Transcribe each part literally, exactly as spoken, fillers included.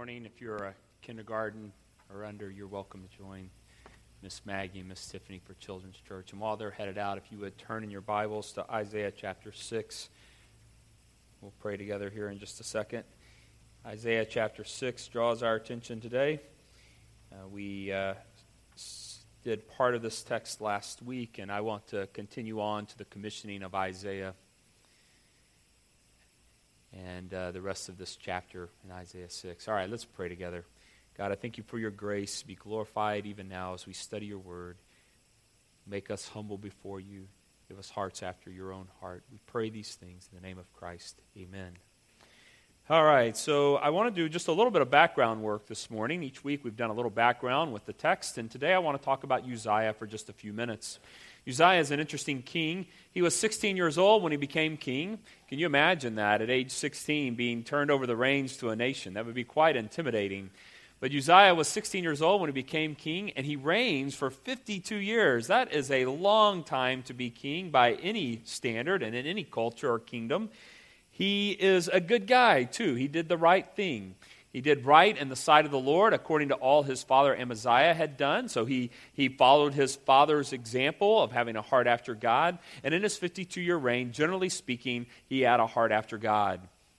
morning. If you're a kindergarten or under, you're welcome to join Miss Maggie and Miss Tiffany for Children's Church. And while they're headed out, if you would turn in your Bibles to Isaiah chapter six. We'll pray together here in just a second. Isaiah chapter six draws our attention today. Uh, we uh, did part of this text last week, and I want to continue on to the commissioning of Isaiah and uh, the rest of this chapter in Isaiah six. All right, let's pray together. God, I thank you for your grace. Be glorified even now as we study your word. Make us humble before you. Give us hearts after your own heart. We pray these things in the name of Christ. Amen. All right, so I want to do just a little bit of background work this morning. Each week we've done a little background with the text, and today I want to talk about Uzziah for just a few minutes. Uzziah is an interesting king. He was sixteen years old when he became king. Can you imagine that at age sixteen being turned over the reins to a nation? That would be quite intimidating. But Uzziah was sixteen years old when he became king, and he reigns for fifty-two years. That is a long time to be king by any standard and in any culture or kingdom. He is a good guy, too. He did the right thing. He did right in the sight of the Lord according to all his father Amaziah had done. So he, he followed his father's example of having a heart after God. And in his fifty-two-year reign, generally speaking, he had a heart after God.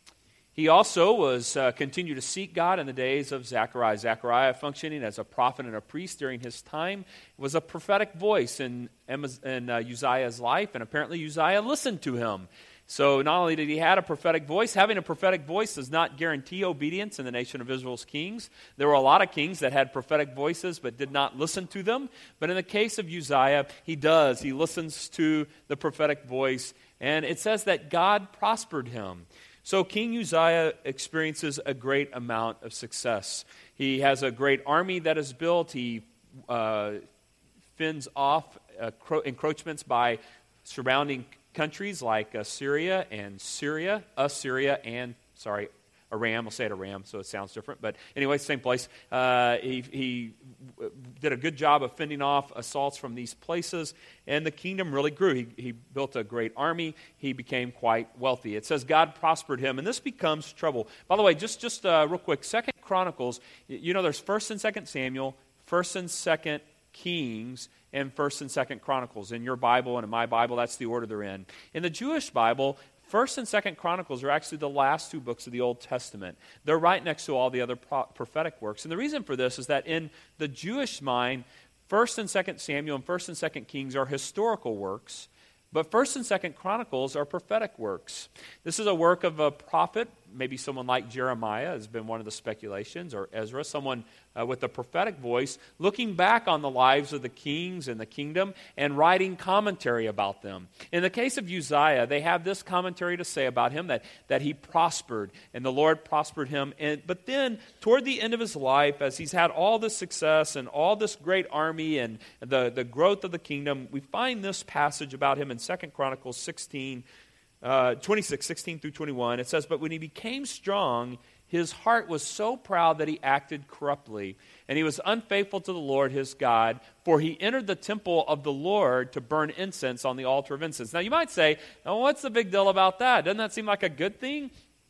He also was uh, continued to seek God in the days of Zechariah. Zechariah, functioning as a prophet and a priest during his time, was a prophetic voice in, in uh, Uzziah's life, and apparently Uzziah listened to him. So not only did he have a prophetic voice, having a prophetic voice does not guarantee obedience in the nation of Israel's kings. There were a lot of kings that had prophetic voices but did not listen to them. But in the case of Uzziah, he does. He listens to the prophetic voice, and it says that God prospered him. So King Uzziah experiences a great amount of success. He has a great army that is built. He uh, fends off uh, cro- encroachments by surrounding countries like Assyria and Syria, Assyria and, sorry, Aram. I'll say it Aram so it sounds different. But anyway, same place. Uh, he, he did a good job of fending off assaults from these places, and the kingdom really grew. He, he built a great army. He became quite wealthy. It says God prospered him, and this becomes trouble. By the way, just, just uh, real quick, Second Chronicles, you know there's First and Second Samuel, First and Second Kings, and First and Second Chronicles. In your Bible and in my Bible, that's the order they're in. In the Jewish Bible, First and Second Chronicles are actually the last two books of the Old Testament. They're right next to all the other pro- prophetic works. And the reason for this is that in the Jewish mind, First and Second Samuel and First and Second Kings are historical works, but First and Second Chronicles are prophetic works. This is a work of a prophet, maybe someone like Jeremiah has been one of the speculations, or Ezra, someone uh, with a prophetic voice, looking back on the lives of the kings and the kingdom and writing commentary about them. In the case of Uzziah, they have this commentary to say about him, that, that he prospered, and the Lord prospered him. And, but then, toward the end of his life, as he's had all this success and all this great army and the, the growth of the kingdom, we find this passage about him in Second Chronicles sixteen, Uh, twenty-six, sixteen through twenty-one, it says, "But when he became strong, his heart was so proud that he acted corruptly, and he was unfaithful to the Lord his God, for he entered the temple of the Lord to burn incense on the altar of incense." Now you might say, oh, what's the big deal about that? Doesn't that seem like a good thing?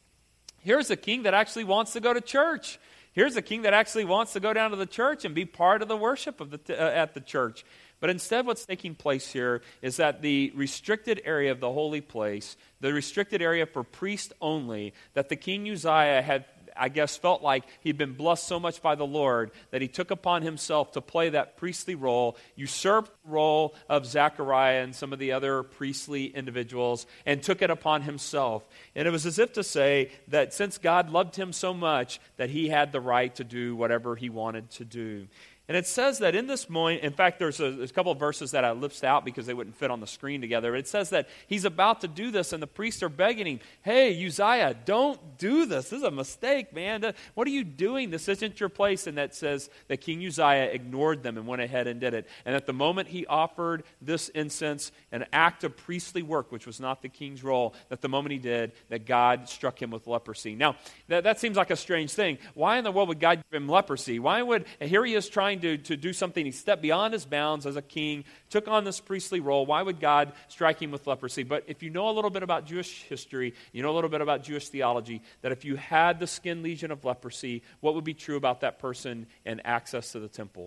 Here's a king that actually wants to go to church. Here's a king that actually wants to go down to the church and be part of the worship of the t- uh, at the church. But instead what's taking place here is that the restricted area of the holy place, the restricted area for priests only, that the King Uzziah had, I guess, felt like he'd been blessed so much by the Lord that he took upon himself to play that priestly role, usurped the role of Zechariah and some of the other priestly individuals, and took it upon himself. And it was as if to say that since God loved him so much, that he had the right to do whatever he wanted to do. And it says that in this moment, in fact, there's a, there's a couple of verses that I lift out because they wouldn't fit on the screen together. It says that he's about to do this, and the priests are begging him, "Hey, Uzziah, don't do this. This is a mistake, man. What are you doing? This isn't your place." And that says that King Uzziah ignored them and went ahead and did it. And at the moment he offered this incense, an act of priestly work, which was not the king's role, that the moment he did, that God struck him with leprosy. Now, that, that seems like a strange thing. Why in the world would God give him leprosy? Why would, here he is trying trying to, to do something. He stepped beyond his bounds as a king, took on this priestly role. Why would God strike him with leprosy? But if you know a little bit about Jewish history, you know a little bit about Jewish theology, that if you had the skin lesion of leprosy, what would be true about that person and access to the temple?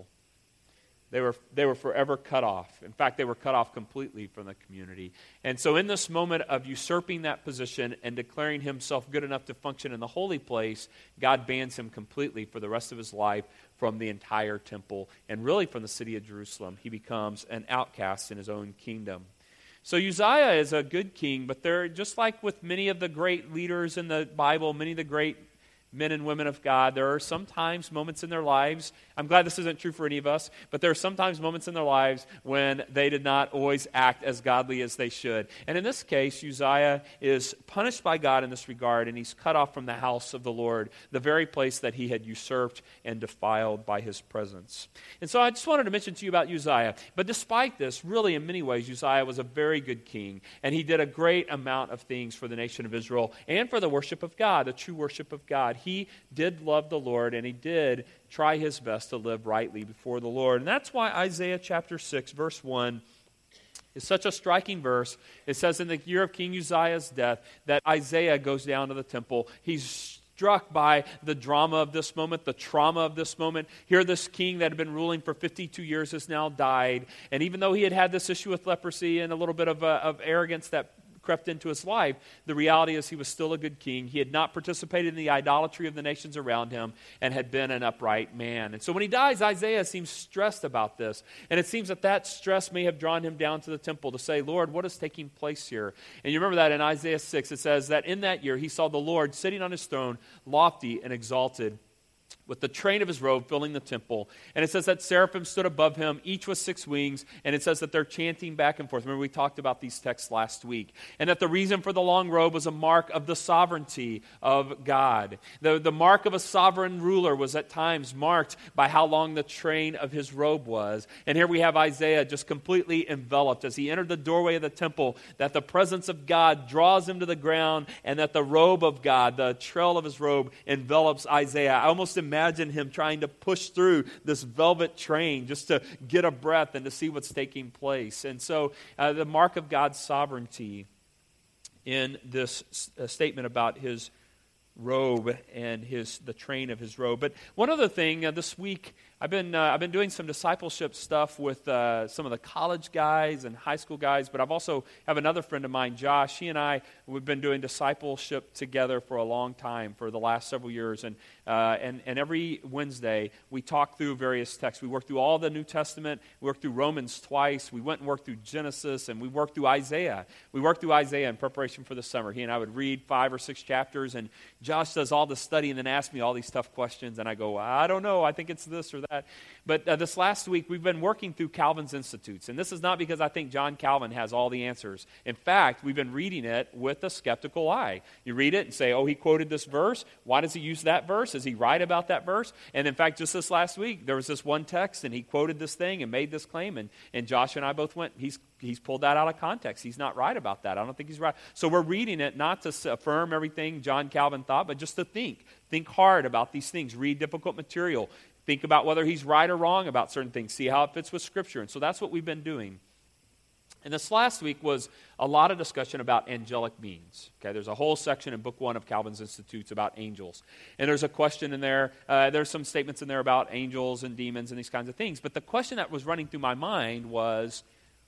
They were, they were forever cut off. In fact, they were cut off completely from the community. And so in this moment of usurping that position and declaring himself good enough to function in the holy place, God bans him completely for the rest of his life from the entire temple and really from the city of Jerusalem. He becomes an outcast in his own kingdom. So Uzziah is a good king, but they're just like with many of the great leaders in the Bible, many of the great men and women of God, there are sometimes moments in their lives, I'm glad this isn't true for any of us, but there are sometimes moments in their lives when they did not always act as godly as they should. And in this case, Uzziah is punished by God in this regard, and he's cut off from the house of the Lord, the very place that he had usurped and defiled by his presence. And so I just wanted to mention to you about Uzziah. But despite this, really in many ways, Uzziah was a very good king, and he did a great amount of things for the nation of Israel and for the worship of God, the true worship of God. He did love the Lord, and he did try his best to live rightly before the Lord. And that's why Isaiah chapter six, verse one, is such a striking verse. It says in the year of King Uzziah's death that Isaiah goes down to the temple. He's struck by the drama of this moment, the trauma of this moment. Here this king that had been ruling for fifty-two years has now died. And even though he had had this issue with leprosy and a little bit of, uh, of arrogance that crept into his life, the reality is he was still a good king. He had not participated in the idolatry of the nations around him and had been an upright man. And so when he dies, Isaiah seems stressed about this. And it seems that that stress may have drawn him down to the temple to say, Lord, what is taking place here? And you remember that in Isaiah six, it says that in that year he saw the Lord sitting on his throne, lofty and exalted, with the train of his robe filling the temple. And it says that seraphim stood above him, each with six wings, and it says that they're chanting back and forth. Remember, we talked about these texts last week. And that the reason for the long robe was a mark of the sovereignty of God. The, the mark of a sovereign ruler was at times marked by how long the train of his robe was. And here we have Isaiah just completely enveloped as he entered the doorway of the temple, that the presence of God draws him to the ground, and that the robe of God, the trail of his robe, envelops Isaiah. I almost imagine Imagine him trying to push through this velvet train just to get a breath and to see what's taking place. And so uh, the mark of God's sovereignty in this uh, statement about his robe and his the train of his robe. But one other thing, uh, this week I've been uh, I've been doing some discipleship stuff with uh, some of the college guys and high school guys, but I've also have another friend of mine, Josh. He and I, we've been doing discipleship together for a long time, for the last several years, and uh, and and every Wednesday we talk through various texts. We work through all the New Testament. We work through Romans twice. We went and worked through Genesis, and we worked through Isaiah. We worked through Isaiah in preparation for the summer. He and I would read five or six chapters, and Josh does all the study and then asks me all these tough questions, and I go, I don't know. I think it's this or that. That. But uh, this last week, we've been working through Calvin's Institutes. And this is not because I think John Calvin has all the answers. In fact, we've been reading it with a skeptical eye. You read it and say, oh, he quoted this verse. Why does he use that verse? Is he right about that verse? And in fact, just this last week, there was this one text, and he quoted this thing and made this claim. And, and Josh and I both went, he's He's pulled that out of context. He's not right about that. I don't think he's right. So we're reading it not to affirm everything John Calvin thought, but just to think. Think hard about these things. Read difficult material. Think about whether he's right or wrong about certain things. See how it fits with Scripture. And so that's what we've been doing. And this last week was a lot of discussion about angelic beings. Okay, there's a whole section in Book One of Calvin's Institutes about angels. And there's a question in there, uh, there's some statements in there about angels and demons and these kinds of things. But the question that was running through my mind was,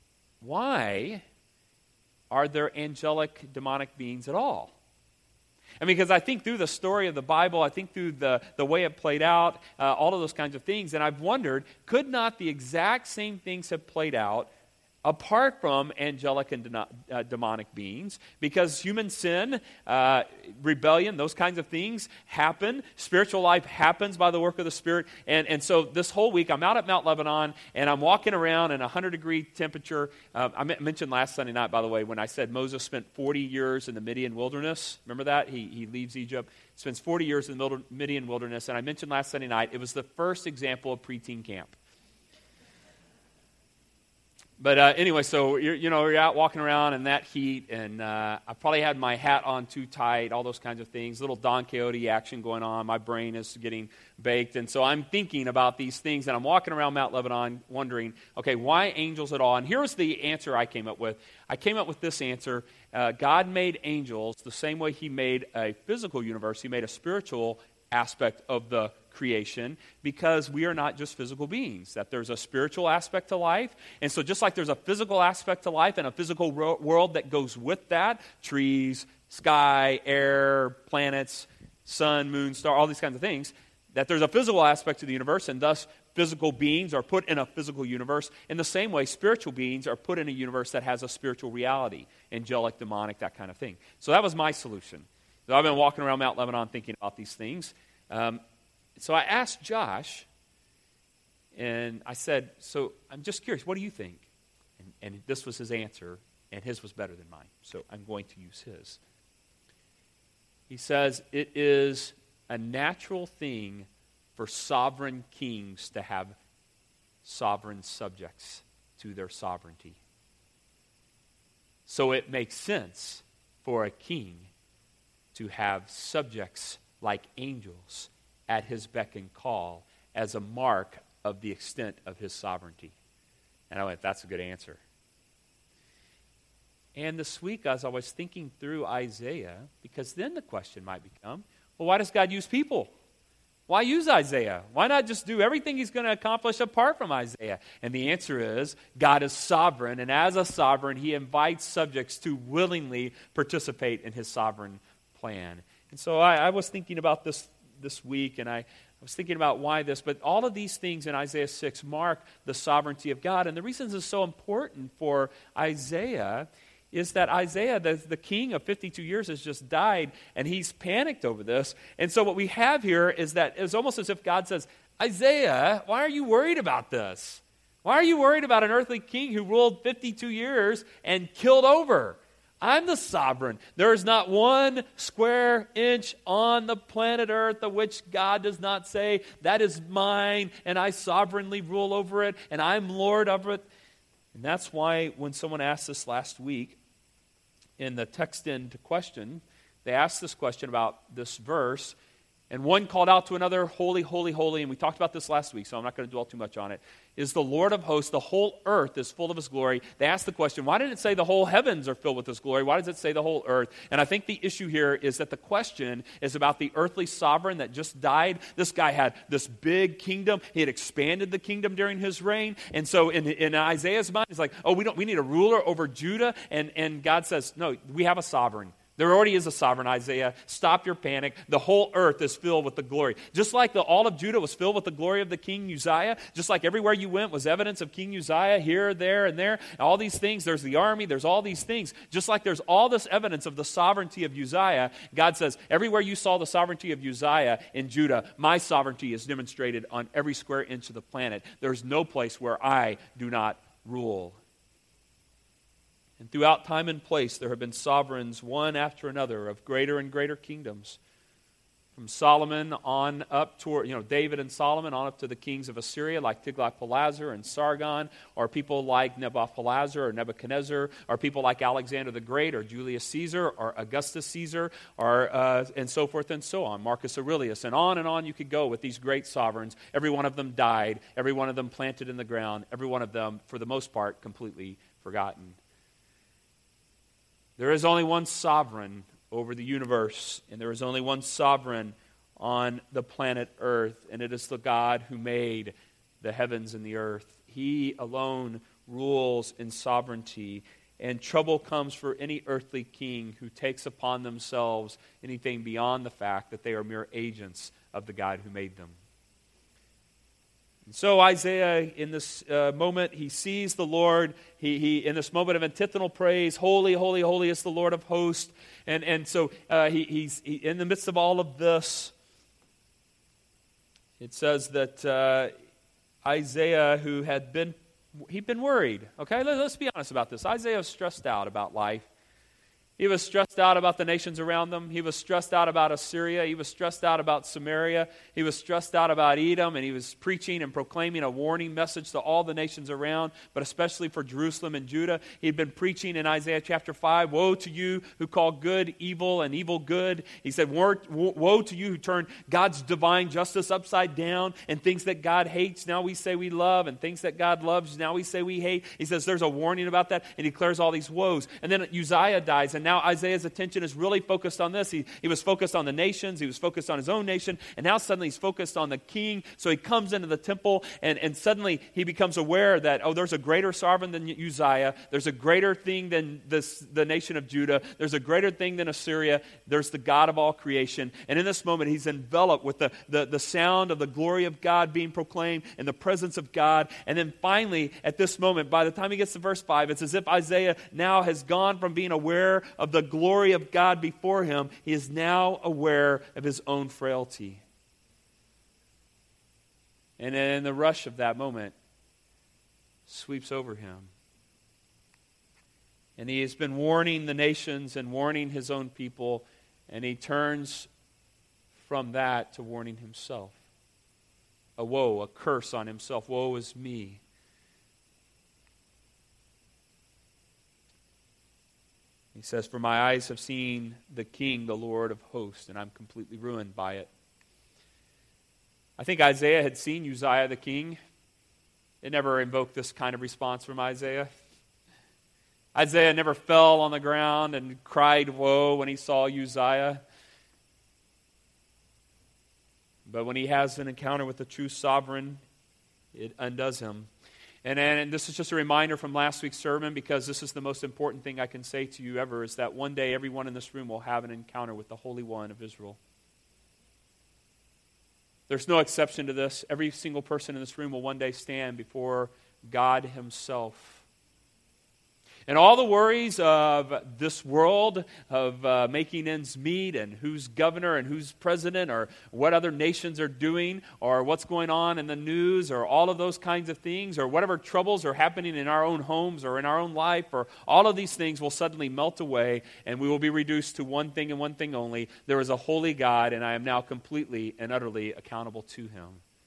why are there angelic demonic beings at all? I mean, because I think through the story of the Bible, I think through the, the way it played out, uh, all of those kinds of things, and I've wondered, could not the exact same things have played out apart from angelic and de- uh, demonic beings? Because human sin, uh, rebellion, those kinds of things happen. Spiritual life happens by the work of the Spirit. And, and so this whole week, I'm out at Mount Lebanon, and I'm walking around in a one hundred degree temperature. Uh, I m- mentioned last Sunday night, by the way, when I said Moses spent forty years in the Midian wilderness. Remember that? He, he leaves Egypt, spends forty years in the Midian wilderness. And I mentioned last Sunday night, it was the first example of preteen camp. But uh, anyway, so you're, you know, you're out walking around in that heat, and uh, I probably had my hat on too tight, all those kinds of things. Little Don Quixote action going on. My brain is getting baked, and so I'm thinking about these things, and I'm walking around Mount Lebanon wondering, okay, why angels at all? And here was the answer I came up with. I came up with this answer. Uh, God made angels the same way He made a physical universe. He made a spiritual aspect of the creation, because we are not just physical beings, that there's a spiritual aspect to life. And so just like there's a physical aspect to life and a physical ro- world that goes with that, trees, sky, air, planets, sun, moon, star, all these kinds of things, that there's a physical aspect to the universe, and thus physical beings are put in a physical universe. In the same way, spiritual beings are put in a universe that has a spiritual reality, angelic, demonic, that kind of thing. So that was my solution. So I've been walking around Mount Lebanon thinking about these things. Um, so I asked Josh, and I said, so I'm just curious, what do you think? And, and this was his answer, and his was better than mine, so I'm going to use his. He says, it is a natural thing for sovereign kings to have sovereign subjects to their sovereignty. So it makes sense for a king to have subjects like angels at his beck and call as a mark of the extent of his sovereignty. And I went, that's a good answer. And this week, as I was thinking through Isaiah, because then the question might become, well, why does God use people? Why use Isaiah? Why not just do everything He's going to accomplish apart from Isaiah? And the answer is, God is sovereign, and as a sovereign, He invites subjects to willingly participate in His sovereign plan. And so I, I was thinking about this this week, and I, I was thinking about why this, but all of these things in Isaiah six mark the sovereignty of God. And the reason this is so important for Isaiah is that Isaiah, the, the king of fifty-two years, has just died, and he's panicked over this. And so what we have here is that it's almost as if God says, Isaiah, why are you worried about this? Why are you worried about an earthly king who ruled fifty-two years and killed over? I'm the sovereign. There is not one square inch on the planet Earth of which God does not say, that is mine, and I sovereignly rule over it, and I'm Lord of it. And that's why when someone asked this last week in the text into question, they asked this question about this verse, and one called out to another, holy, holy, holy, and we talked about this last week, so I'm not going to dwell too much on it, is the Lord of hosts. The whole earth is full of His glory. They asked the question, why didn't it say the whole heavens are filled with His glory? Why does it say the whole earth? And I think the issue here is that the question is about the earthly sovereign that just died. This guy had this big kingdom. He had expanded the kingdom during his reign. And so in, in Isaiah's mind, it's like, oh, we don't. We need a ruler over Judah. And, and God says, no, we have a sovereign. There already is a sovereign, Isaiah. Stop your panic. The whole earth is filled with the glory. Just like the, all of Judah was filled with the glory of the King Uzziah, just like everywhere you went was evidence of King Uzziah, here, there, and there, and all these things. There's the army. There's all these things. Just like there's all this evidence of the sovereignty of Uzziah, God says, everywhere you saw the sovereignty of Uzziah in Judah, my sovereignty is demonstrated on every square inch of the planet. There's no place where I do not rule. And throughout time and place, there have been sovereigns, one after another, of greater and greater kingdoms. From Solomon on up toward, you know, David and Solomon on up to the kings of Assyria, like Tiglath-Pileser and Sargon, or people like Nebuchadnezzar or Nebuchadnezzar, or people like Alexander the Great, or Julius Caesar, or Augustus Caesar, or uh, and so forth and so on, Marcus Aurelius, and on and on you could go with these great sovereigns. Every one of them died, every one of them planted in the ground, every one of them, for the most part, completely forgotten. There is only one sovereign over the universe, and there is only one sovereign on the planet Earth, and it is the God who made the heavens and the earth. He alone rules in sovereignty, and trouble comes for any earthly king who takes upon themselves anything beyond the fact that they are mere agents of the God who made them. So Isaiah, in this uh, moment, he sees the Lord. He, he, in this moment of antiphonal praise, holy, holy, holy is the Lord of hosts. And and so uh, he, he's he, in the midst of all of this. It says that uh, Isaiah, who had been, he'd been worried. Okay, Let, let's be honest about this. Isaiah was stressed out about life. He was stressed out about the nations around them. He was stressed out about Assyria. He was stressed out about Samaria. He was stressed out about Edom, and he was preaching and proclaiming a warning message to all the nations around, but especially for Jerusalem and Judah. He had been preaching in Isaiah chapter five, woe to you who call good evil and evil good. He said, woe to you who turn God's divine justice upside down, and things that God hates, now we say we love, and things that God loves, now we say we hate. He says there's a warning about that, and he declares all these woes. And then Uzziah dies, and now Isaiah's attention is really focused on this. He, he was focused on the nations. He was focused on his own nation. And now suddenly he's focused on the king. So he comes into the temple, and, and suddenly he becomes aware that, oh, there's a greater sovereign than Uzziah. There's a greater thing than this, the nation of Judah. There's a greater thing than Assyria. There's the God of all creation. And in this moment, he's enveloped with the, the, the sound of the glory of God being proclaimed and the presence of God. And then finally, at this moment, by the time he gets to verse five, it's as if Isaiah now has gone from being aware of the glory of God before him. He is now aware of his own frailty. And in the rush of that moment, sweeps over him. And he has been warning the nations and warning his own people, and he turns from that to warning himself. A woe, a curse on himself. Woe is me. He says, for my eyes have seen the King, the Lord of hosts, and I'm completely ruined by it. I think Isaiah had seen Uzziah the king. It never invoked this kind of response from Isaiah. Isaiah never fell on the ground and cried woe when he saw Uzziah. But when he has an encounter with the true sovereign, it undoes him. And, and this is just a reminder from last week's sermon, because this is the most important thing I can say to you ever, is that one day everyone in this room will have an encounter with the Holy One of Israel. There's no exception to this. Every single person in this room will one day stand before God himself. And all the worries of this world, of uh, making ends meet, and who's governor and who's president, or what other nations are doing, or what's going on in the news, or all of those kinds of things, or whatever troubles are happening in our own homes or in our own life, or all of these things will suddenly melt away, and we will be reduced to one thing and one thing only. There is a holy God, and I am now completely and utterly accountable to him.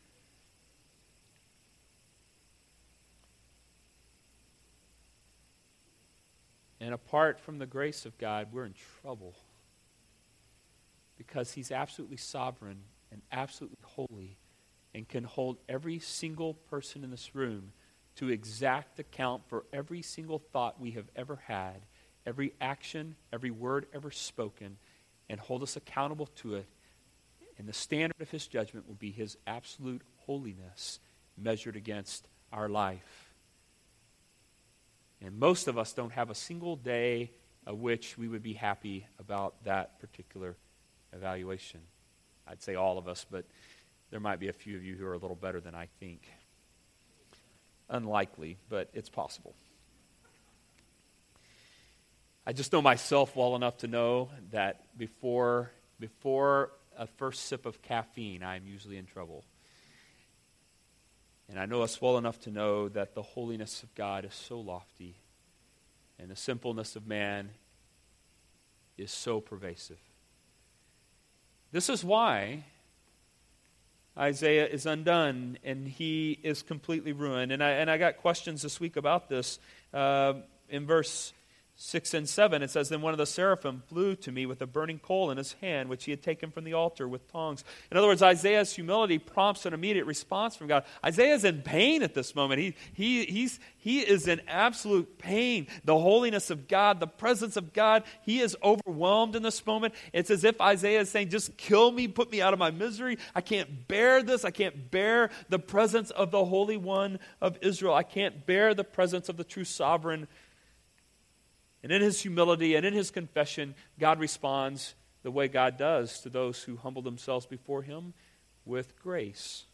And apart from the grace of God, we're in trouble, because he's absolutely sovereign and absolutely holy, and can hold every single person in this room to exact account for every single thought we have ever had, every action, every word ever spoken, and hold us accountable to it. And the standard of his judgment will be his absolute holiness measured against our life. And most of us don't have a single day of which we would be happy about that particular evaluation. I'd say all of us, but there might be a few of you who are a little better than I think. Unlikely, but it's possible. I just know myself well enough to know that before, before a first sip of caffeine, I'm usually in trouble. And I know us well enough to know that the holiness of God is so lofty, and the simpleness of man is so pervasive. This is why Isaiah is undone, and he is completely ruined. And I, and I got questions this week about this. Uh, in verse six and seven, it says, then one of the seraphim flew to me with a burning coal in his hand, which he had taken from the altar with tongs. In other words, Isaiah's humility prompts an immediate response from God. Isaiah's in pain at this moment. He, he, he's, he is in absolute pain. The holiness of God, the presence of God, he is overwhelmed in this moment. It's as if Isaiah is saying, just kill me, put me out of my misery. I can't bear this. I can't bear the presence of the Holy One of Israel. I can't bear the presence of the true sovereign. And in his humility and in his confession, God responds the way God does to those who humble themselves before him, with grace.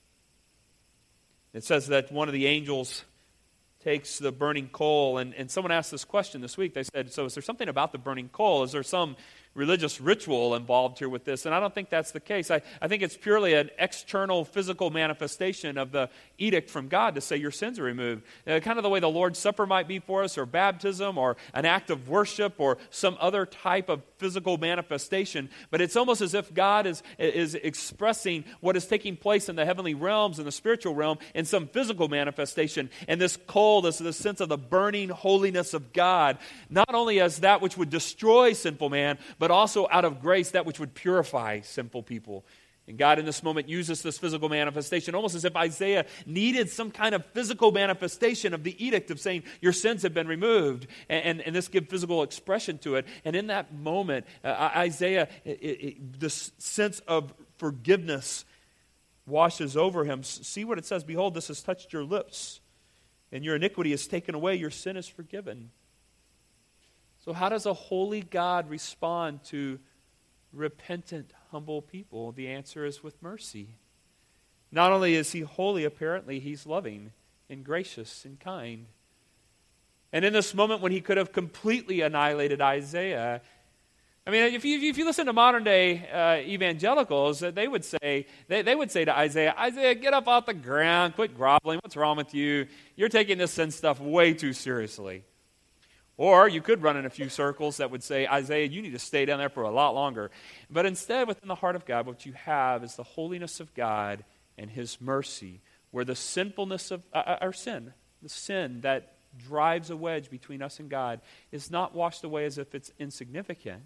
It says that one of the angels takes the burning coal, and, and someone asked this question this week. They said, so is there something about the burning coal? Is there some religious ritual involved here with this, and I don't think that's the case. I, I think it's purely an external physical manifestation of the edict from God to say your sins are removed. Uh, kind of the way the Lord's Supper might be for us, or baptism, or an act of worship, or some other type of physical manifestation. But it's almost as if God is, is expressing what is taking place in the heavenly realms and the spiritual realm in some physical manifestation. And this coal, this, this sense of the burning holiness of God, not only as that which would destroy sinful man, but also out of grace, that which would purify sinful people. And God in this moment uses this physical manifestation almost as if Isaiah needed some kind of physical manifestation of the edict of saying your sins have been removed. And, and, and this gives physical expression to it. And in that moment, uh, Isaiah, it, it, this sense of forgiveness washes over him. See what it says, behold, this has touched your lips, and your iniquity is taken away, your sin is forgiven. So how does a holy God respond to repentant, humble people? The answer is with mercy. Not only is he holy, apparently he's loving and gracious and kind. And in this moment when he could have completely annihilated Isaiah, I mean, if you, if you listen to modern day uh, evangelicals, they would say they, they would say to Isaiah, Isaiah, get up off the ground, quit groveling, what's wrong with you? You're taking this sin stuff way too seriously. Or you could run in a few circles that would say, Isaiah, you need to stay down there for a lot longer. But instead, within the heart of God, what you have is the holiness of God and his mercy, where the sinfulness of uh, our sin, the sin that drives a wedge between us and God, is not washed away as if it's insignificant.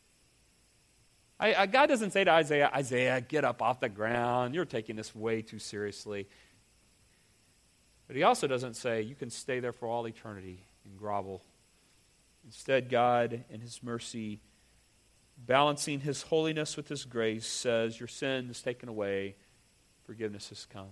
I, I, God doesn't say to Isaiah, Isaiah, get up off the ground. You're taking this way too seriously. But he also doesn't say, you can stay there for all eternity and grovel. Instead, God, in his mercy, balancing his holiness with his grace, says, your sin is taken away, forgiveness has come.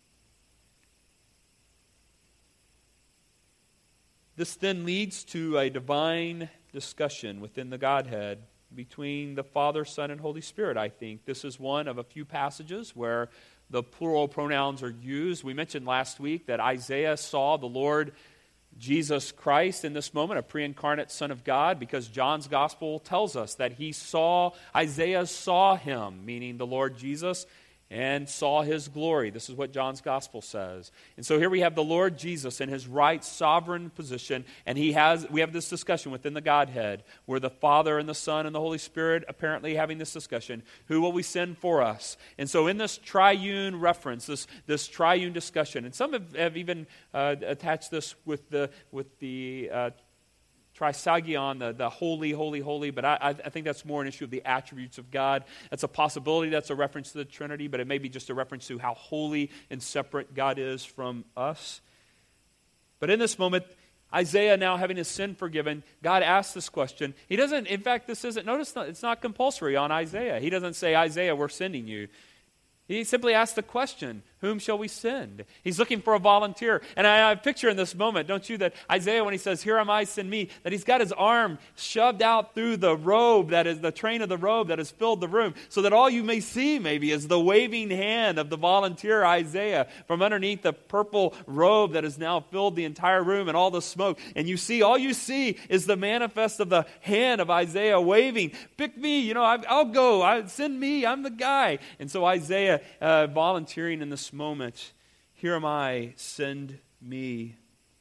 This then leads to a divine discussion within the Godhead between the Father, Son, and Holy Spirit, I think. This is one of a few passages where the plural pronouns are used. We mentioned last week that Isaiah saw the Lord Jesus Christ in this moment, a pre-incarnate Son of God, because John's Gospel tells us that he saw, Isaiah saw him, meaning the Lord Jesus, and saw his glory. This is what John's Gospel says. And so here we have the Lord Jesus in his right sovereign position, and he has we have this discussion within the Godhead, where the Father and the Son and the Holy Spirit apparently having this discussion. Who will we send for us? And so in this triune reference, this, this triune discussion, and some have, have even uh, attached this with the with the uh, Trisagion, the, the holy, holy, holy, but I, I think that's more an issue of the attributes of God. That's a possibility, that's a reference to the Trinity, but it may be just a reference to how holy and separate God is from us. But in this moment, Isaiah now having his sin forgiven, God asks this question. He doesn't, in fact, this isn't, notice it's not compulsory on Isaiah. He doesn't say, Isaiah, we're sending you. He simply asks the question, whom shall we send? He's looking for a volunteer. And I, I picture in this moment, don't you, that Isaiah, when he says, here am I, send me, that he's got his arm shoved out through the robe, that is the train of the robe that has filled the room, so that all you may see maybe is the waving hand of the volunteer Isaiah from underneath the purple robe that has now filled the entire room and all the smoke. And you see, all you see is the manifest of the hand of Isaiah waving, pick me, you know, I, I'll go, I, send me, I'm the guy. And so Isaiah uh, volunteering in this moment, here am I, send me.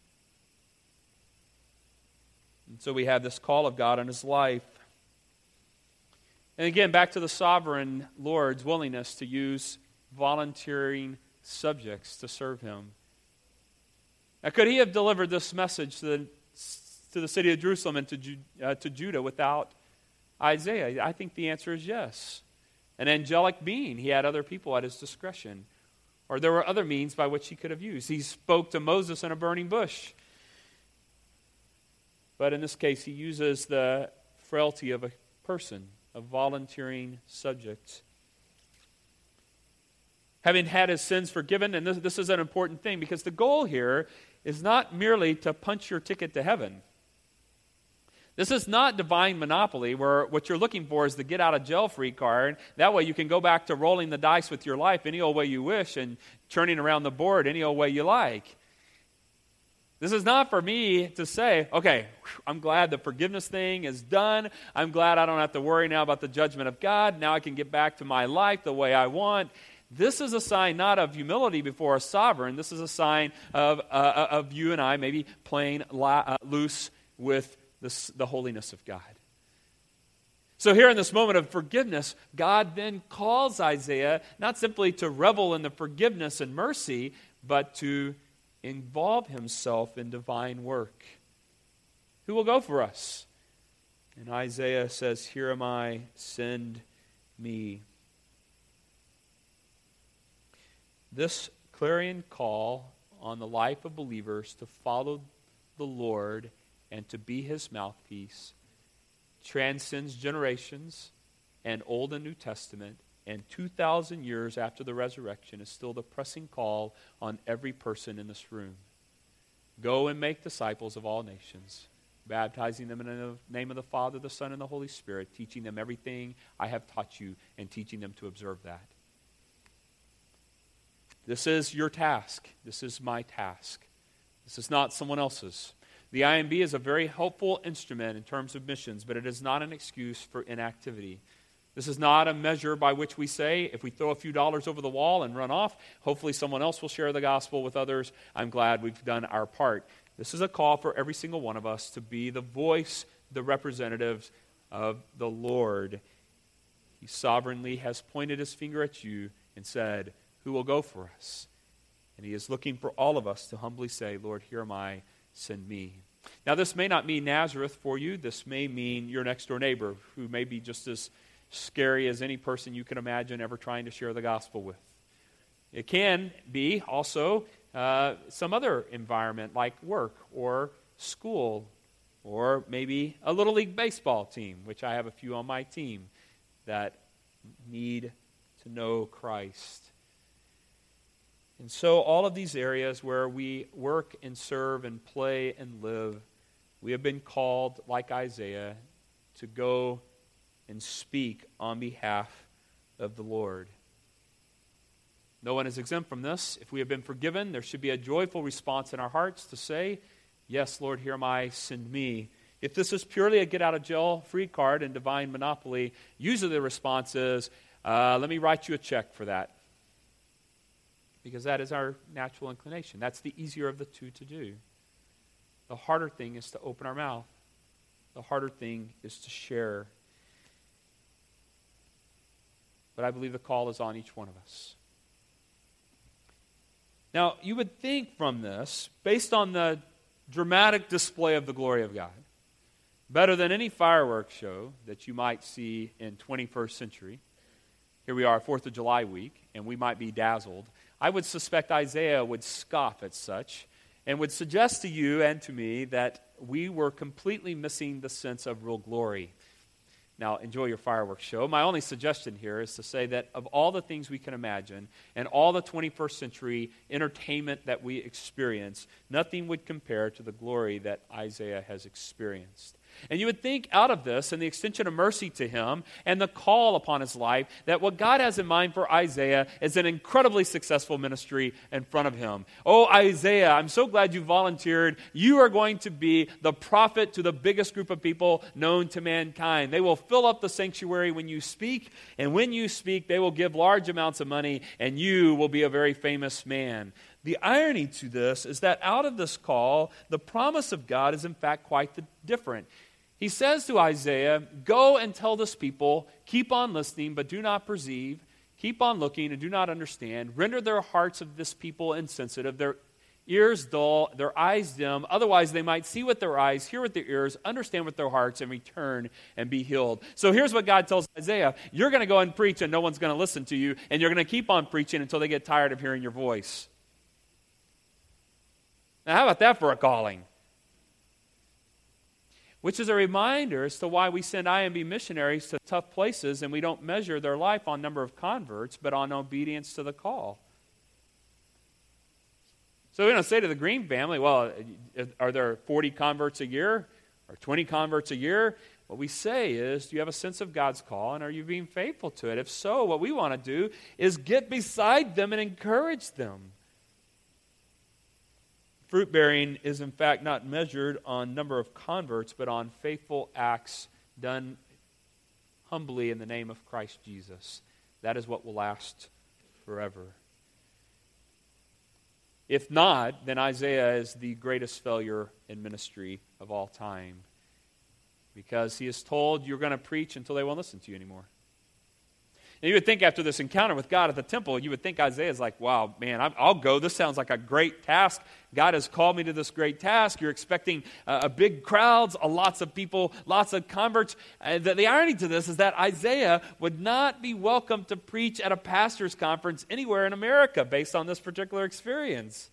And so we have this call of God on his life. And again, back to the sovereign Lord's willingness to use volunteering subjects to serve him. Now, could he have delivered this message to the, to the city of Jerusalem and to, uh, to Judah without Isaiah? I think the answer is yes. An angelic being, he had other people at his discretion. Or there were other means by which he could have used. He spoke to Moses in a burning bush. But in this case, he uses the frailty of a person, a volunteering subject. Having had his sins forgiven, and this, this is an important thing, because the goal here is not merely to punch your ticket to heaven. This is not divine monopoly, where what you're looking for is the get-out-of-jail-free card. That way you can go back to rolling the dice with your life any old way you wish and turning around the board any old way you like. This is not for me to say, okay, I'm glad the forgiveness thing is done. I'm glad I don't have to worry now about the judgment of God. Now I can get back to my life the way I want. This is a sign not of humility before a sovereign. This is a sign of, uh, of you and I maybe playing la- uh, loose with this, the holiness of God. So here in this moment of forgiveness, God then calls Isaiah not simply to revel in the forgiveness and mercy, but to involve himself in divine work. Who will go for us? And Isaiah says, "Here am I, send me." This clarion call on the life of believers to follow the Lord and to be his mouthpiece transcends generations and Old and New Testament, and two thousand years after the resurrection is still the pressing call on every person in this room. Go and make disciples of all nations, baptizing them in the name of the Father, the Son, and the Holy Spirit, teaching them everything I have taught you, and teaching them to observe that. This is your task. This is my task. This is not someone else's. The I M B is a very helpful instrument in terms of missions, but it is not an excuse for inactivity. This is not a measure by which we say, if we throw a few dollars over the wall and run off, hopefully someone else will share the gospel with others. I'm glad we've done our part. This is a call for every single one of us to be the voice, the representatives of the Lord. He sovereignly has pointed his finger at you and said, "Who will go for us?" And he is looking for all of us to humbly say, "Lord, here am I, send me." Now, this may not mean Nazareth for you. This may mean your next-door neighbor, who may be just as scary as any person you can imagine ever trying to share the gospel with. It can be also uh, some other environment like work or school, or maybe a Little League baseball team, which I have a few on my team that need to know Christ. And so all of these areas where we work and serve and play and live, we have been called, like Isaiah, to go and speak on behalf of the Lord. No one is exempt from this. If we have been forgiven, there should be a joyful response in our hearts to say, "Yes, Lord, here am I, send me." If this is purely a get-out-of-jail-free card and divine monopoly, usually the response is, uh, let me write you a check for that. Because that is our natural inclination. That's the easier of the two to do. The harder thing is to open our mouth. The harder thing is to share. But I believe the call is on each one of us. Now, you would think from this, based on the dramatic display of the glory of God, better than any fireworks show that you might see in twenty-first century, here we are, fourth of July week, and we might be dazzled. I would suspect Isaiah would scoff at such and would suggest to you and to me that we were completely missing the sense of real glory. Now, enjoy your fireworks show. My only suggestion here is to say that of all the things we can imagine and all the twenty-first century entertainment that we experience, nothing would compare to the glory that Isaiah has experienced. And you would think out of this and the extension of mercy to him and the call upon his life that what God has in mind for Isaiah is an incredibly successful ministry in front of him. Oh, Isaiah, I'm so glad you volunteered. You are going to be the prophet to the biggest group of people known to mankind. They will fill up the sanctuary when you speak, and when you speak, they will give large amounts of money, and you will be a very famous man. The irony to this is that out of this call, the promise of God is in fact quite the different. He says to Isaiah, "Go and tell this people, keep on listening, but do not perceive. Keep on looking and do not understand. Render their hearts of this people insensitive, their ears dull, their eyes dim. Otherwise they might see with their eyes, hear with their ears, understand with their hearts, and return and be healed." So here's what God tells Isaiah. You're going to go and preach and no one's going to listen to you, and you're going to keep on preaching until they get tired of hearing your voice. Now, how about that for a calling? Which is a reminder as to why we send I M B missionaries to tough places and we don't measure their life on number of converts, but on obedience to the call. So we don't say to the Green family, well, are there forty converts a year or twenty converts a year? What we say is, do you have a sense of God's call and are you being faithful to it? If so, what we want to do is get beside them and encourage them. Fruit bearing is in fact not measured on number of converts, but on faithful acts done humbly in the name of Christ Jesus. That is what will last forever. If not, then Isaiah is the greatest failure in ministry of all time, because he is told you're going to preach until they won't listen to you anymore. And you would think after this encounter with God at the temple, you would think Isaiah's like, wow, man, I'm, I'll go. This sounds like a great task. God has called me to this great task. You're expecting uh, a big crowds, a lots of people, lots of converts. Uh, the, the irony to this is that Isaiah would not be welcome to preach at a pastor's conference anywhere in America based on this particular experience.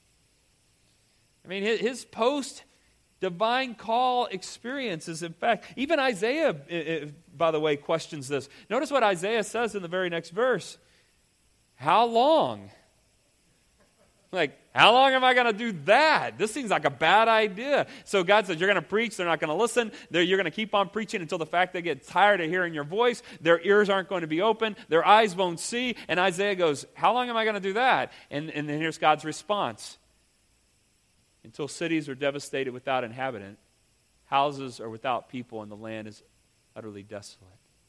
I mean, his, his post divine call experiences. In fact, even Isaiah, by the way, questions this. Notice what Isaiah says in the very next verse. How long? Like, how long am I going to do that? This seems like a bad idea. So God says, you're going to preach. They're not going to listen. They're, you're going to keep on preaching until the fact they get tired of hearing your voice. Their ears aren't going to be open. Their eyes won't see. And Isaiah goes, how long am I going to do that? And, and then here's God's response. Until cities are devastated without inhabitant, houses are without people, and the land is utterly desolate.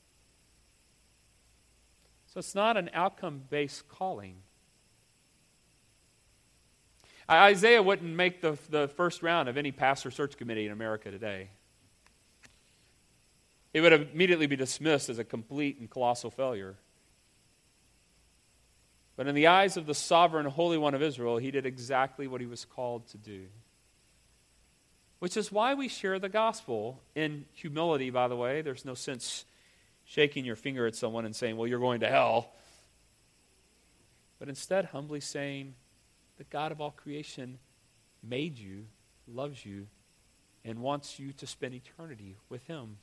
So it's not an outcome-based calling. Isaiah wouldn't make the, the first round of any pastor search committee in America today. It would immediately be dismissed as a complete and colossal failure. But in the eyes of the sovereign Holy One of Israel, he did exactly what he was called to do. Which is why we share the gospel in humility, by the way. There's no sense shaking your finger at someone and saying, well, you're going to hell. But instead, humbly saying, the God of all creation made you, loves you, and wants you to spend eternity with him.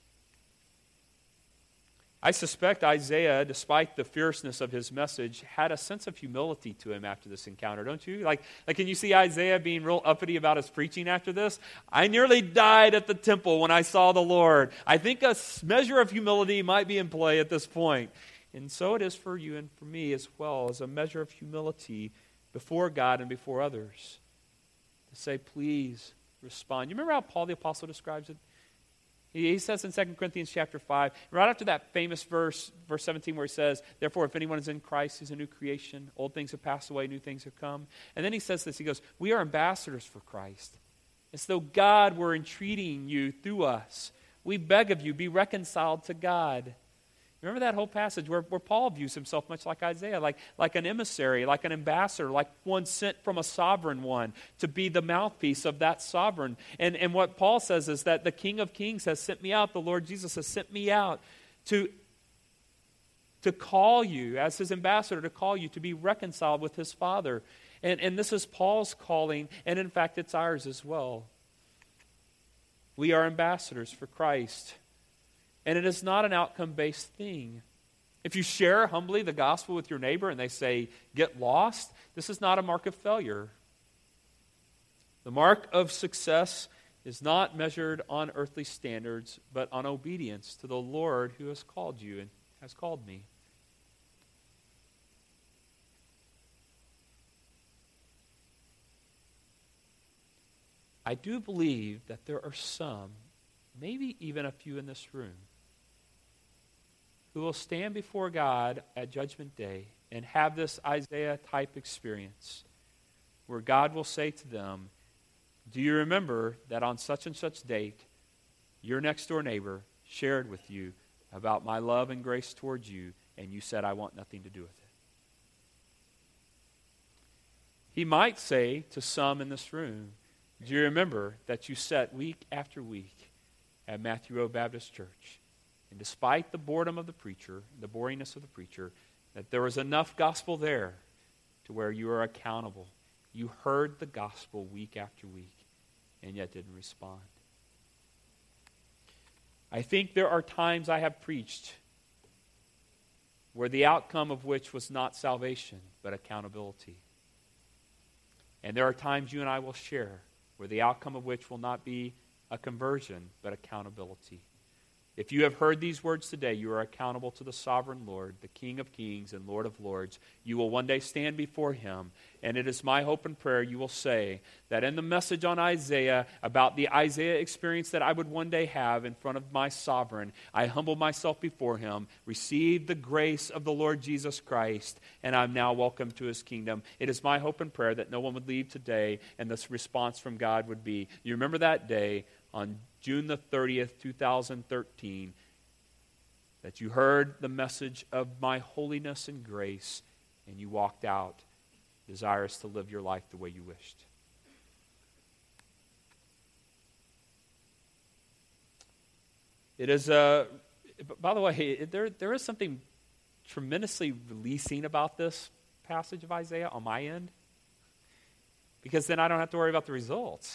I suspect Isaiah, despite the fierceness of his message, had a sense of humility to him after this encounter, don't you? Like, like, can you see Isaiah being real uppity about his preaching after this? I nearly died at the temple when I saw the Lord. I think a measure of humility might be in play at this point. And so it is for you and for me as well, as a measure of humility before God and before others. To say, please respond. You remember how Paul the Apostle describes it? He says in Second Corinthians chapter five, right after that famous verse, verse seventeen, where he says, therefore, if anyone is in Christ, he's a new creation. Old things have passed away, new things have come. And then he says this, he goes, we are ambassadors for Christ. As though God were entreating you through us. We beg of you, be reconciled to God. Remember that whole passage where, where Paul views himself much like Isaiah, like, like an emissary, like an ambassador, like one sent from a sovereign one to be the mouthpiece of that sovereign. And, and what Paul says is that the King of Kings has sent me out, the Lord Jesus has sent me out to, to call you, as his ambassador, to call you to be reconciled with his Father. And, and this is Paul's calling, and in fact it's ours as well. We are ambassadors for Christ. And it is not an outcome-based thing. If you share humbly the gospel with your neighbor and they say, get lost, this is not a mark of failure. The mark of success is not measured on earthly standards, but on obedience to the Lord who has called you and has called me. I do believe that there are some, maybe even a few in this room, who will stand before God at Judgment Day and have this Isaiah-type experience where God will say to them, do you remember that on such and such date, your next-door neighbor shared with you about my love and grace towards you, and you said, I want nothing to do with it? He might say to some in this room, do you remember that you sat week after week at Matthew Road Baptist Church, and despite the boredom of the preacher, the boringness of the preacher, that there was enough gospel there to where you are accountable. You heard the gospel week after week, and yet didn't respond. I think there are times I have preached where the outcome of which was not salvation, but accountability. And there are times you and I will share where the outcome of which will not be a conversion, but accountability. If you have heard these words today, you are accountable to the sovereign Lord, the King of kings and Lord of lords. You will one day stand before him, and it is my hope and prayer you will say that in the message on Isaiah, about the Isaiah experience that I would one day have in front of my sovereign, I humble myself before him, receive the grace of the Lord Jesus Christ, and I'm now welcome to his kingdom. It is my hope and prayer that no one would leave today, and this response from God would be, you remember that day on June the thirtieth, two thousand thirteen, that you heard the message of my holiness and grace, and you walked out desirous to live your life the way you wished. It is a, by the way, there, there is something tremendously releasing about this passage of Isaiah on my end, because then I don't have to worry about the results.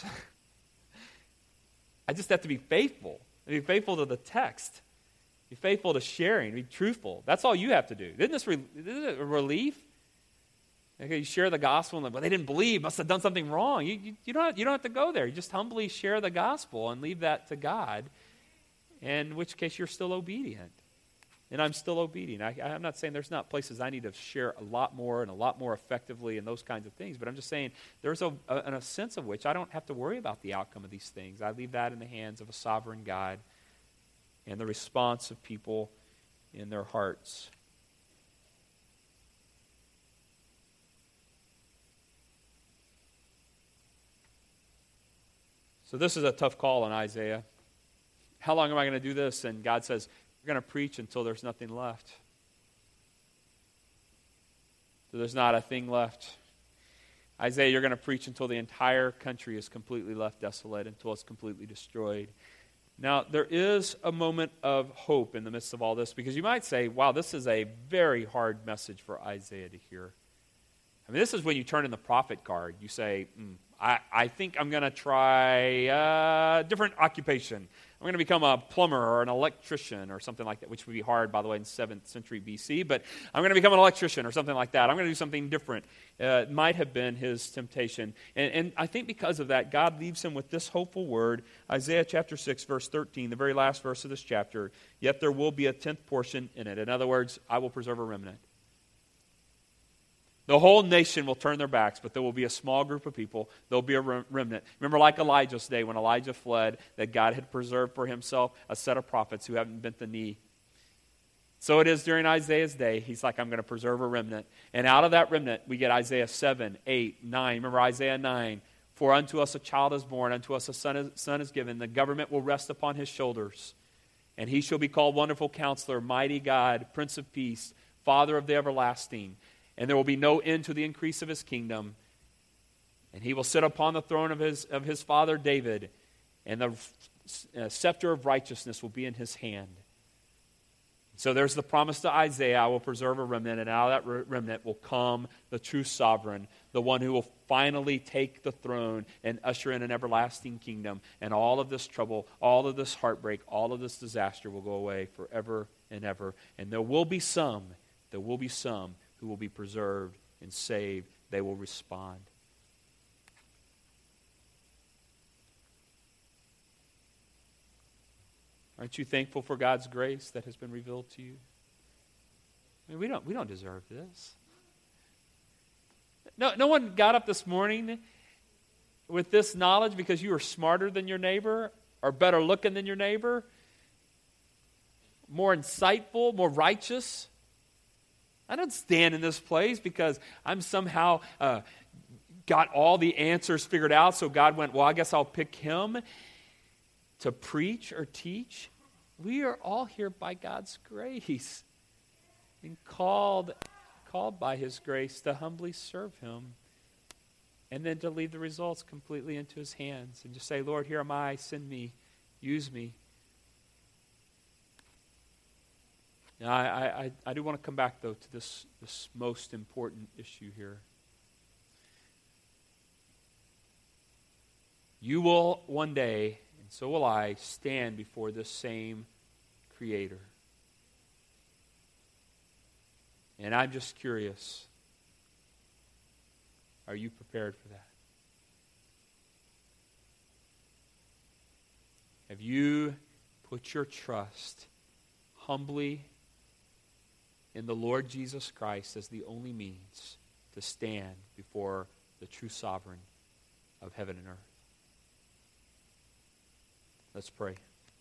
I just have to be faithful. Be faithful to the text. Be faithful to sharing. Be truthful. That's all you have to do. Isn't this re- isn't it a relief? Okay, you share the gospel and like, well, they didn't believe. Must have done something wrong. You, you, you, don't have, you don't have to go there. You just humbly share the gospel and leave that to God, in which case you're still obedient. And I'm still obedient. I, I'm not saying there's not places I need to share a lot more and a lot more effectively and those kinds of things, but I'm just saying there's a, a, a sense of which I don't have to worry about the outcome of these things. I leave that in the hands of a sovereign God and the response of people in their hearts. So this is a tough call on Isaiah. How long am I going to do this? And God says, you're going to preach until there's nothing left. So there's not a thing left. Isaiah, you're going to preach until the entire country is completely left desolate, until it's completely destroyed. Now, there is a moment of hope in the midst of all this, because you might say, wow, this is a very hard message for Isaiah to hear. I mean, this is when you turn in the prophet card. You say, mm, I, I think I'm going to try a different occupation. I'm going to become a plumber or an electrician or something like that, which would be hard, by the way, in seventh century B C, but I'm going to become an electrician or something like that. I'm going to do something different. Uh, it might have been his temptation. And, and I think because of that, God leaves him with this hopeful word, Isaiah chapter six, verse thirteen, the very last verse of this chapter, yet there will be a tenth portion in it. In other words, I will preserve a remnant. The whole nation will turn their backs, but there will be a small group of people. There will be a remnant. Remember, like Elijah's day, when Elijah fled, that God had preserved for himself a set of prophets who haven't bent the knee. So it is during Isaiah's day. He's like, I'm going to preserve a remnant. And out of that remnant, we get Isaiah seven, eight, nine. Remember Isaiah nine. For unto us a child is born, unto us a son is, son is given. The government will rest upon his shoulders. And he shall be called Wonderful Counselor, Mighty God, Prince of Peace, Father of the Everlasting. And there will be no end to the increase of his kingdom. And he will sit upon the throne of his, of his father David, and the uh, scepter of righteousness will be in his hand. So there's the promise to Isaiah, I will preserve a remnant, and out of that remnant will come the true sovereign, the one who will finally take the throne and usher in an everlasting kingdom. And all of this trouble, all of this heartbreak, all of this disaster will go away forever and ever. And there will be some, there will be some who will be preserved and saved. They will respond. Aren't you thankful for God's grace that has been revealed to you? I mean, we don't, we don't deserve this. No, no one got up this morning with this knowledge because you were smarter than your neighbor or better looking than your neighbor, more insightful, more righteous. I don't stand in this place because I'm somehow uh, got all the answers figured out, so God went, well, I guess I'll pick him to preach or teach. We are all here by God's grace and called, called by his grace to humbly serve him and then to leave the results completely into his hands and just say, Lord, here am I, send me, use me. Now, I, I, I do want to come back, though, to this, this most important issue here. You will one day, and so will I, stand before this same Creator. And I'm just curious, are you prepared for that? Have you put your trust humbly in the Lord Jesus Christ as the only means to stand before the true sovereign of heaven and earth. Let's pray.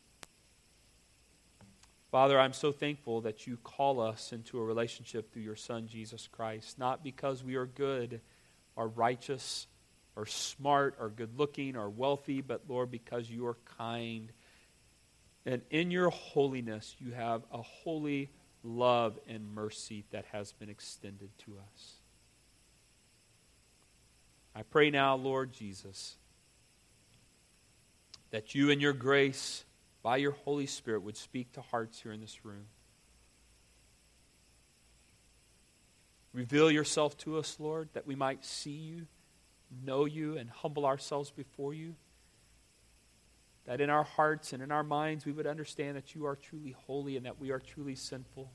Father, I'm so thankful that you call us into a relationship through your Son, Jesus Christ, not because we are good or righteous or smart or good-looking or wealthy, but, Lord, because you are kind. And in your holiness, you have a holy love and mercy that has been extended to us. I pray now, Lord Jesus, that you in your grace, by your Holy Spirit, would speak to hearts here in this room. Reveal yourself to us, Lord, that we might see you, know you, and humble ourselves before you. That in our hearts and in our minds we would understand that you are truly holy and that we are truly sinful.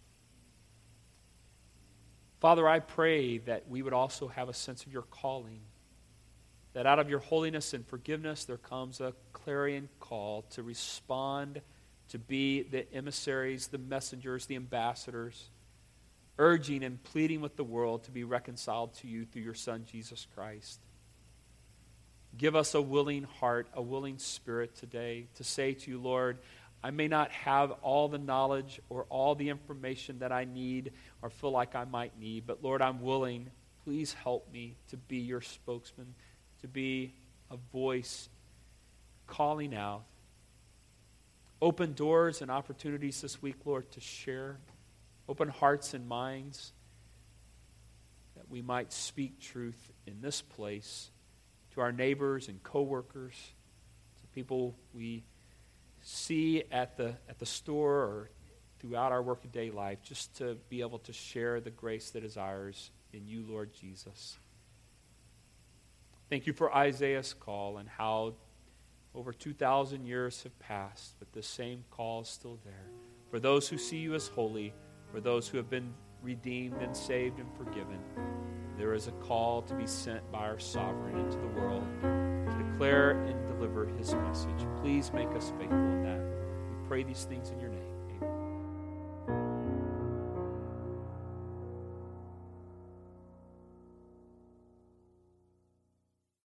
Father, I pray that we would also have a sense of your calling. That out of your holiness and forgiveness there comes a clarion call to respond, to be the emissaries, the messengers, the ambassadors, urging and pleading with the world to be reconciled to you through your Son, Jesus Christ. Give us a willing heart, a willing spirit today to say to you, Lord, I may not have all the knowledge or all the information that I need or feel like I might need, but Lord, I'm willing. Please help me to be your spokesman, to be a voice calling out. Open doors and opportunities this week, Lord, to share. Open hearts and minds that we might speak truth in this place to our neighbors and coworkers, to people we see at the at the store or throughout our workaday life, just to be able to share the grace that is ours in you, Lord Jesus. Thank you for Isaiah's call and how over two thousand years have passed, but the same call is still there. For those who see you as holy, for those who have been redeemed and saved and forgiven, there is a call to be sent by our sovereign into the world to declare and deliver his message. Please make us faithful in that. We pray these things in your name.